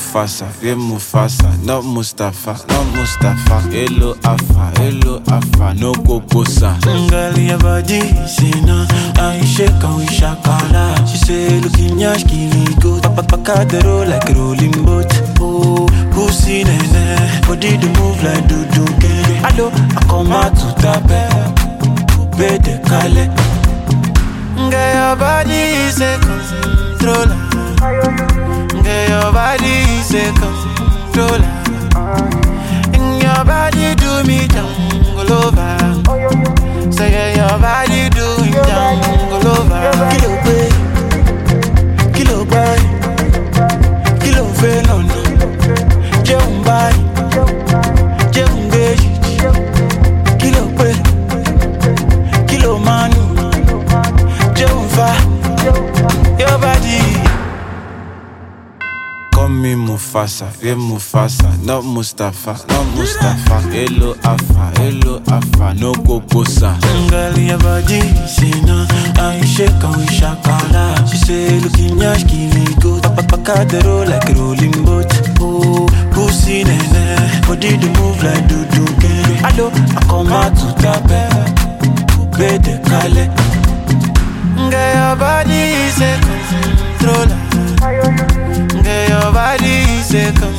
Mufasa, not Mustafa, hello Afa, no Kokosa. Girl, your body, say no, I shake and we shakala. She say, looking yash, killing goat, paka the roll like a rolling boat. Oh, pussy nene, body to move like do can. Hello, I come out to tape, coupe de Calais. Girl, your body is a controller. Girl, your body is a controller. And your body do me jungle over. Say your body do me jungle over. Kilo boy, kilo venom. Jumbai, jumbeji. Kilo boy, kilo manu. Jumba, your body. Call me Mufasa, not Mustafa, hello Afa, no Kokosa. Girl, your body, say no, I shake and we shakala. She say, looking yash, killing goat, paka the roll like a rolling boat. Oh, pussy nene, body to move like do can. Hello, I come out to tape, coupe de Calais. Girl, your body is a controller. Girl, your body is a